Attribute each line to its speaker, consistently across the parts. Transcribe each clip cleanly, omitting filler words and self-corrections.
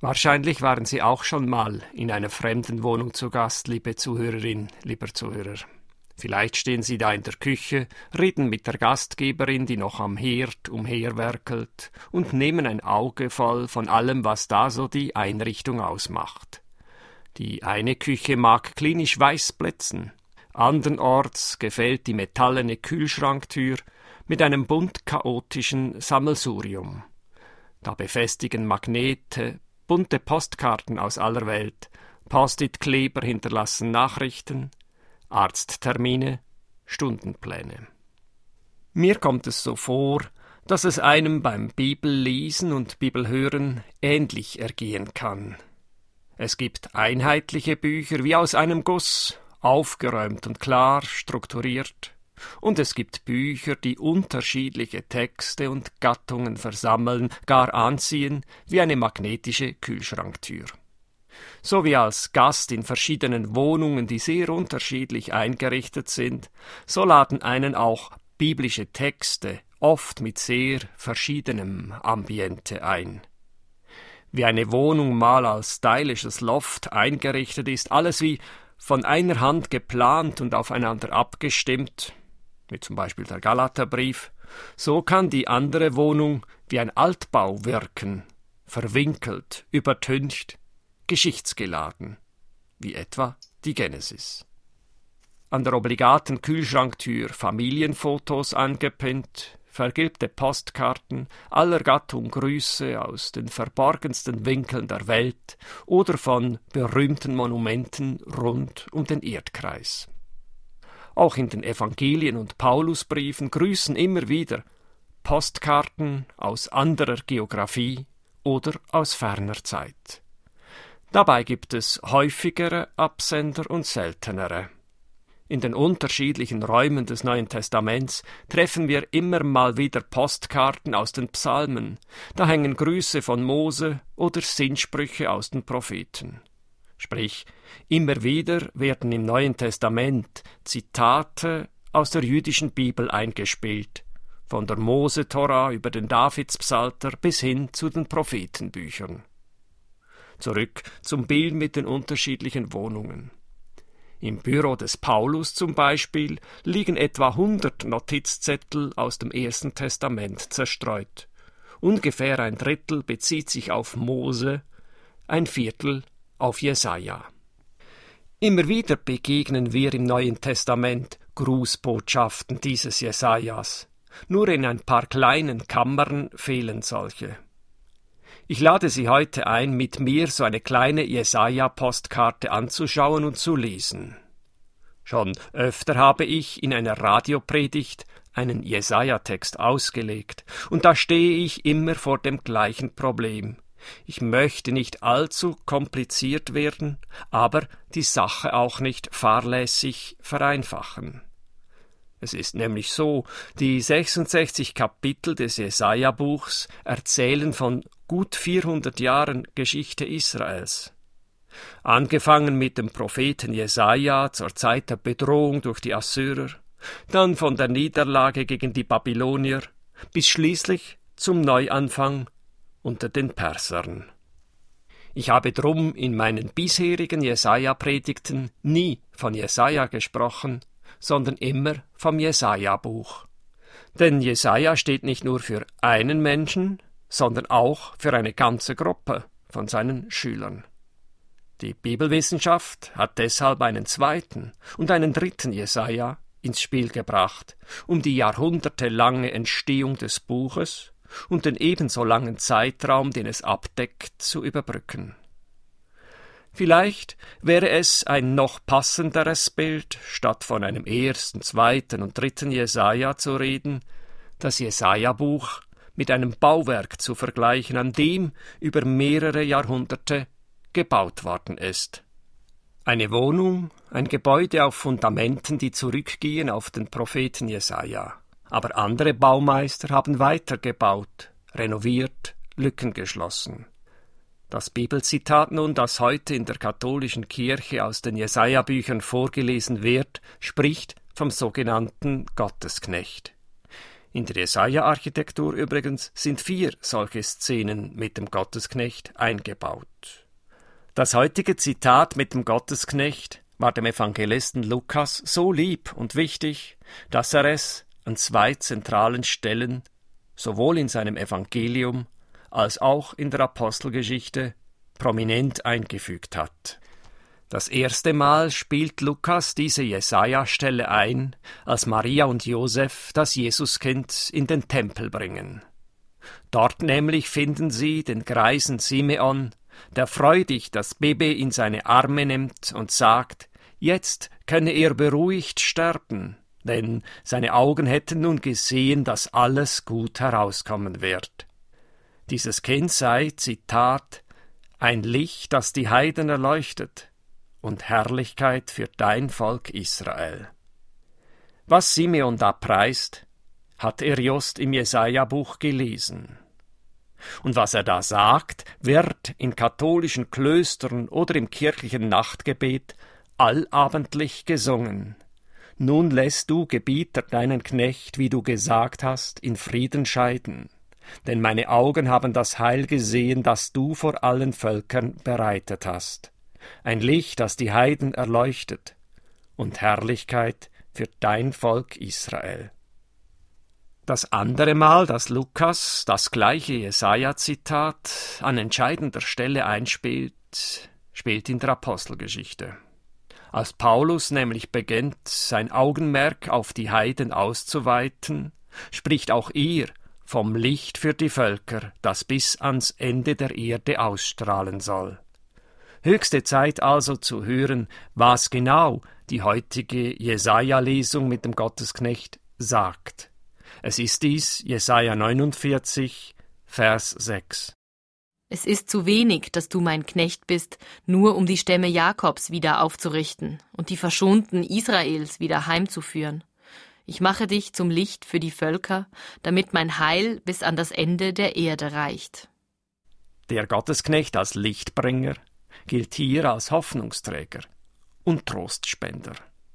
Speaker 1: Wahrscheinlich waren Sie auch schon mal in einer fremden Wohnung zu Gast, liebe Zuhörerin, lieber Zuhörer. Vielleicht stehen Sie da in der Küche, reden mit der Gastgeberin, die noch am Herd umherwerkelt, und nehmen ein Auge voll von allem, was da so die Einrichtung ausmacht. Die eine Küche mag klinisch weiß blitzen, andernorts gefällt die metallene Kühlschranktür mit einem bunt chaotischen Sammelsurium. Da befestigen Magnete, bunte Postkarten aus aller Welt, Post-it-Kleber hinterlassen Nachrichten, Arzttermine, Stundenpläne. Mir kommt es so vor, dass es einem beim Bibellesen und Bibelhören ähnlich ergehen kann. Es gibt einheitliche Bücher wie aus einem Guss, aufgeräumt und klar strukturiert, und es gibt Bücher, die unterschiedliche Texte und Gattungen versammeln, gar anziehen wie eine magnetische Kühlschranktür. So wie als Gast in verschiedenen Wohnungen, die sehr unterschiedlich eingerichtet sind, so laden einen auch biblische Texte oft mit sehr verschiedenem Ambiente ein. Wie eine Wohnung mal als stylisches Loft eingerichtet ist, alles wie von einer Hand geplant und aufeinander abgestimmt, wie zum Beispiel der Galaterbrief, so kann die andere Wohnung wie ein Altbau wirken, verwinkelt, übertüncht, geschichtsgeladen, wie etwa die Genesis. An der obligaten Kühlschranktür Familienfotos angepinnt, vergilbte Postkarten aller Gattung Grüße aus den verborgensten Winkeln der Welt oder von berühmten Monumenten rund um den Erdkreis. Auch in den Evangelien und Paulusbriefen grüßen immer wieder Postkarten aus anderer Geographie oder aus ferner Zeit. Dabei gibt es häufigere Absender und seltenere. In den unterschiedlichen Räumen des Neuen Testaments treffen wir immer mal wieder Postkarten aus den Psalmen, da hängen Grüße von Mose oder Sinnsprüche aus den Propheten. Sprich, immer wieder werden im Neuen Testament Zitate aus der jüdischen Bibel eingespielt, von der Mose-Tora über den Davidspsalter bis hin zu den Prophetenbüchern. Zurück zum Bild mit den unterschiedlichen Wohnungen. Im Büro des Paulus zum Beispiel liegen etwa 100 Notizzettel aus dem Ersten Testament zerstreut. Ungefähr ein Drittel bezieht sich auf Mose, ein Viertel auf Jesaja. Immer wieder begegnen wir im Neuen Testament Grußbotschaften dieses Jesajas. Nur in ein paar kleinen Kammern fehlen solche. Ich lade Sie heute ein, mit mir so eine kleine Jesaja-Postkarte anzuschauen und zu lesen. Schon öfter habe ich in einer Radiopredigt einen Jesaja-Text ausgelegt, und da stehe ich immer vor dem gleichen Problem. Ich möchte nicht allzu kompliziert werden, aber die Sache auch nicht fahrlässig vereinfachen. Es ist nämlich so, die 66 Kapitel des Jesaja-Buchs erzählen von gut 400 Jahren Geschichte Israels. Angefangen mit dem Propheten Jesaja zur Zeit der Bedrohung durch die Assyrer, dann von der Niederlage gegen die Babylonier, bis schließlich zum Neuanfang unter den Persern. Ich habe drum in meinen bisherigen Jesaja-Predigten nie von Jesaja gesprochen, sondern immer vom Jesaja-Buch. Denn Jesaja steht nicht nur für einen Menschen, sondern auch für eine ganze Gruppe von seinen Schülern. Die Bibelwissenschaft hat deshalb einen zweiten und einen dritten Jesaja ins Spiel gebracht, um die jahrhundertelange Entstehung des Buches und den ebenso langen Zeitraum, den es abdeckt, zu überbrücken. Vielleicht wäre es ein noch passenderes Bild, statt von einem ersten, zweiten und dritten Jesaja zu reden, das Jesaja-Buch mit einem Bauwerk zu vergleichen, an dem über mehrere Jahrhunderte gebaut worden ist. Eine Wohnung, ein Gebäude auf Fundamenten, die zurückgehen auf den Propheten Jesaja. Aber andere Baumeister haben weitergebaut, renoviert, Lücken geschlossen. Das Bibelzitat nun, das heute in der katholischen Kirche aus den Jesaja-Büchern vorgelesen wird, spricht vom sogenannten Gottesknecht. In der Jesaja-Architektur übrigens sind 4 solche Szenen mit dem Gottesknecht eingebaut. Das heutige Zitat mit dem Gottesknecht war dem Evangelisten Lukas so lieb und wichtig, dass er es an 2 zentralen Stellen sowohl in seinem Evangelium als auch in der Apostelgeschichte prominent eingefügt hat. Das erste Mal spielt Lukas diese Jesaja-Stelle ein, als Maria und Josef das Jesuskind in den Tempel bringen. Dort nämlich finden sie den greisen Simeon, der freudig das Baby in seine Arme nimmt und sagt, jetzt könne er beruhigt sterben, denn seine Augen hätten nun gesehen, dass alles gut herauskommen wird. Dieses Kind sei, Zitat, ein Licht, das die Heiden erleuchtet, und Herrlichkeit für dein Volk Israel. Was Simeon da preist, hat er just im Jesaja-Buch gelesen. Und was er da sagt, wird in katholischen Klöstern oder im kirchlichen Nachtgebet allabendlich gesungen. Nun lässt du, Gebieter, deinen Knecht, wie du gesagt hast, in Frieden scheiden. Denn meine Augen haben das Heil gesehen, das du vor allen Völkern bereitet hast. Ein Licht, das die Heiden erleuchtet, und Herrlichkeit für dein Volk Israel. Das andere Mal, dass Lukas das gleiche Jesaja-Zitat an entscheidender Stelle einspielt, spielt in der Apostelgeschichte. Als Paulus nämlich beginnt, sein Augenmerk auf die Heiden auszuweiten, spricht auch er vom Licht für die Völker, das bis ans Ende der Erde ausstrahlen soll. Höchste Zeit also zu hören, was genau die heutige Jesaja-Lesung mit dem Gottesknecht sagt. Es ist dies Jesaja 49, Vers 6.
Speaker 2: Es ist zu wenig, dass du mein Knecht bist, nur um die Stämme Jakobs wieder aufzurichten und die Verschonten Israels wieder heimzuführen. Ich mache dich zum Licht für die Völker, damit mein Heil bis an das Ende der Erde reicht.
Speaker 1: Der Gottesknecht als Lichtbringer gilt hier als Hoffnungsträger und Trostspender.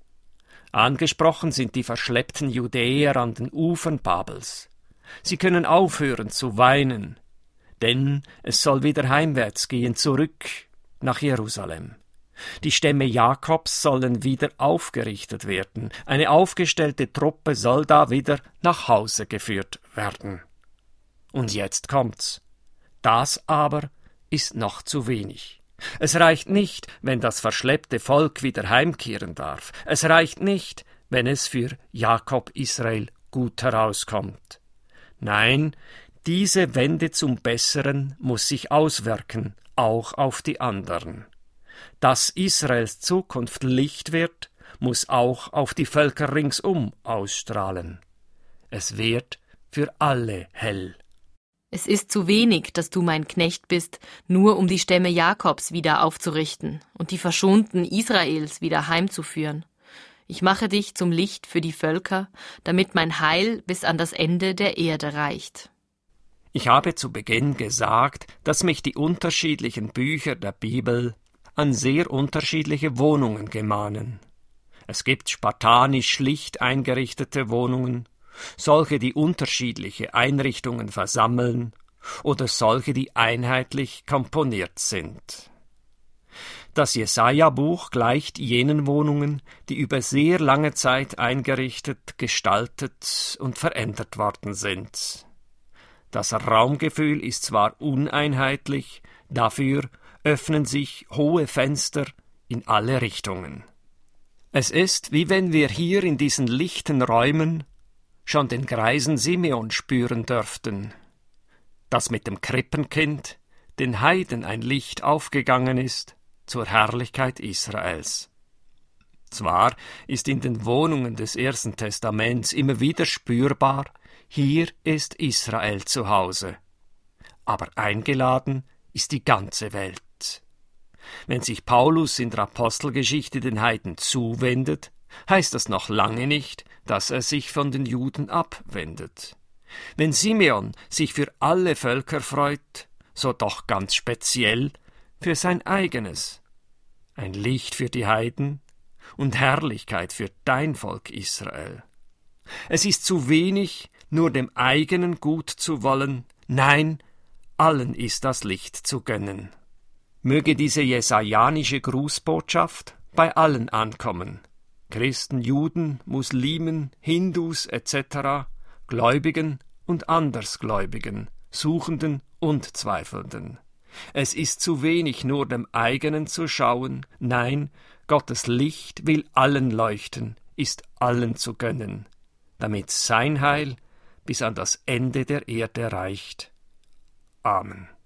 Speaker 1: Angesprochen sind die verschleppten Judäer an den Ufern Babels. Sie können aufhören zu weinen, denn es soll wieder heimwärts gehen, zurück nach Jerusalem. Die Stämme Jakobs sollen wieder aufgerichtet werden. Eine aufgestellte Truppe soll da wieder nach Hause geführt werden. Und jetzt kommt's. Das aber ist noch zu wenig. Es reicht nicht, wenn das verschleppte Volk wieder heimkehren darf. Es reicht nicht, wenn es für Jakob Israel gut herauskommt. Nein, diese Wende zum Besseren muss sich auswirken, auch auf die anderen. Dass Israels Zukunft Licht wird, muss auch auf die Völker ringsum ausstrahlen. Es wird für alle hell.
Speaker 2: Es ist zu wenig, dass du mein Knecht bist, nur um die Stämme Jakobs wieder aufzurichten und die Verschonten Israels wieder heimzuführen. Ich mache dich zum Licht für die Völker, damit mein Heil bis an das Ende der Erde reicht.
Speaker 1: Ich habe zu Beginn gesagt, dass mich die unterschiedlichen Bücher der Bibel an sehr unterschiedliche Wohnungen gemahnen. Es gibt spartanisch schlicht eingerichtete Wohnungen, solche, die unterschiedliche Einrichtungen versammeln, oder solche, die einheitlich komponiert sind. Das Jesaja-Buch gleicht jenen Wohnungen, die über sehr lange Zeit eingerichtet, gestaltet und verändert worden sind. Das Raumgefühl ist zwar uneinheitlich, dafür öffnen sich hohe Fenster in alle Richtungen. Es ist, wie wenn wir hier in diesen lichten Räumen schon den greisen Simeon spüren dürften, dass mit dem Krippenkind den Heiden ein Licht aufgegangen ist zur Herrlichkeit Israels. Zwar ist in den Wohnungen des Ersten Testaments immer wieder spürbar, hier ist Israel zu Hause, aber eingeladen ist die ganze Welt. Wenn sich Paulus in der Apostelgeschichte den Heiden zuwendet, heißt das noch lange nicht, dass er sich von den Juden abwendet. Wenn Simeon sich für alle Völker freut, so doch ganz speziell für sein eigenes. Ein Licht für die Heiden und Herrlichkeit für dein Volk Israel. Es ist zu wenig, nur dem eigenen gut zu wollen, nein, allen ist das Licht zu gönnen. Möge diese jesajanische Grußbotschaft bei allen ankommen, Christen, Juden, Muslimen, Hindus etc., Gläubigen und Andersgläubigen, Suchenden und Zweifelnden. Es ist zu wenig, nur dem eigenen zu schauen, nein, Gottes Licht will allen leuchten, ist allen zu gönnen, damit sein Heil bis an das Ende der Erde reicht. Amen.